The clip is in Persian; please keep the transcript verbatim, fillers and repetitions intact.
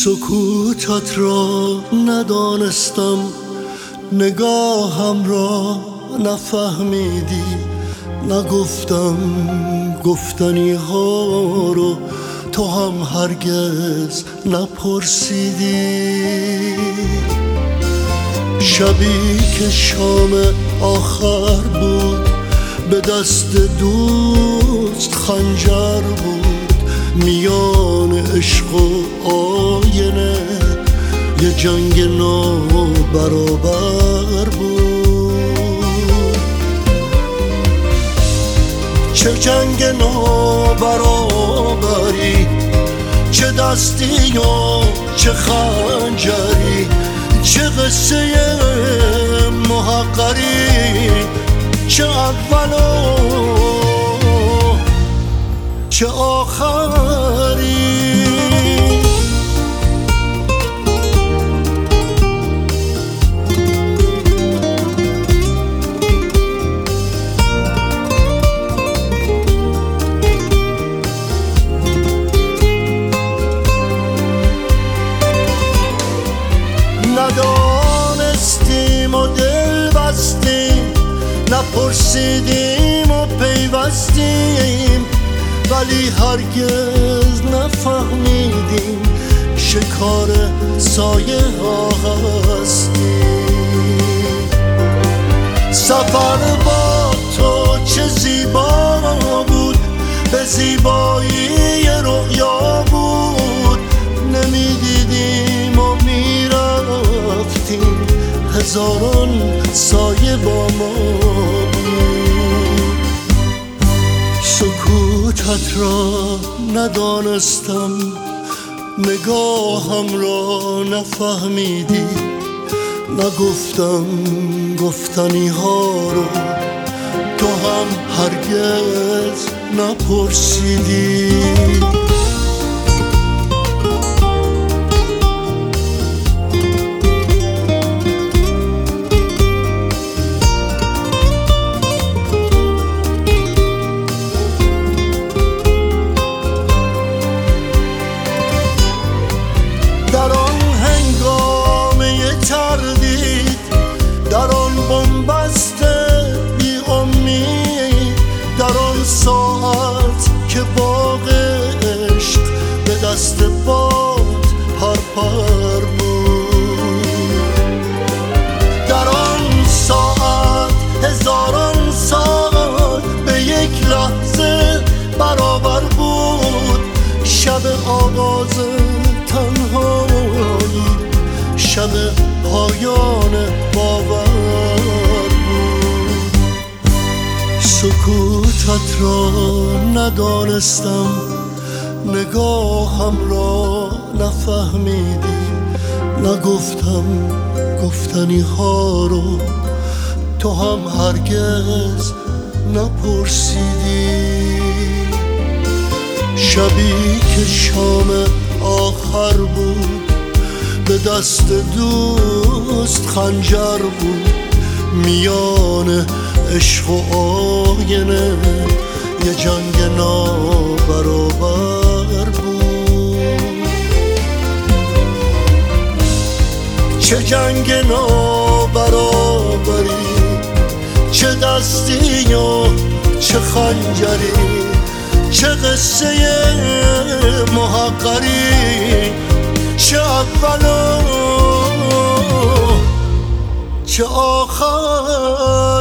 سکوتت را ندانستم، نگاهم را نفهمیدی، نگفتم گفتنی ها رو تو هم هرگز نپرسیدی. شبی که شام آخر بود، به دست دوست خنجر بود، میان عشق و آینه یه جنگ نابرابر بود. چه جنگ نابرابری، چه دستی و چه خنجری، چه قصه محقری، چه اول و چه آخری. ندانستیم و دل بستیم، نپرسیدیم و پیوستیم، ولی هرگز نفهمیدیم شکار سایه ها هستیم. سفر با تو چه زیبا بود، به زیبایی رؤیا بود، نمیدیدیم و میرفتیم، هزاران سایه با ما بود. سکوتت را ندانستم، نگاهم را نفهمیدی، نگفتم گفتنی ها رو تو هم هرگز نپرسیدی. در آن هنگامه تردید، در آن بنبست بی امید، در آن ساعت که باغ عشق به دست باد پرپر بود، در آن ساعت هزاران سال به یک لحظه برابر بود. شب آغاز تنهایی، شب پایان باور بود. سکوتت را ندانستم، نگاهم را نفهمیدی، نگفتم گفتنی ها رو تو هم هرگز نپرسیدی. شبی که شام آخر بود، به دست دوست خنجر بود، میان عشق و آینه یه جنگ نابرابر بود. چه جنگ نابرابری، چه دستی و چه خنجری، چه قصه محقری، چه اول و چه آخر.